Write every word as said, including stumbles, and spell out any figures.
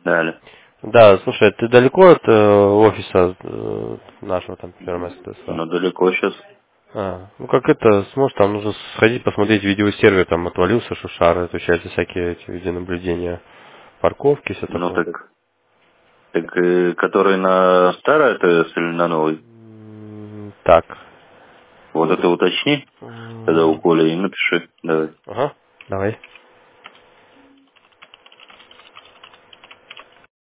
Далее. Да, слушай, ты далеко от э, офиса э, нашего там первомайского? Но далеко сейчас. А, ну как это, сможешь, там нужно сходить, посмотреть, видеосервер там отвалился, шушары, отвечаются всякие эти видеонаблюдения, парковки, все Ну такое. так, так э, который на старой ТС или на новый? М, Так. Вот это уточни, тогда у М, Коли и напиши. Давай. Ага, давай.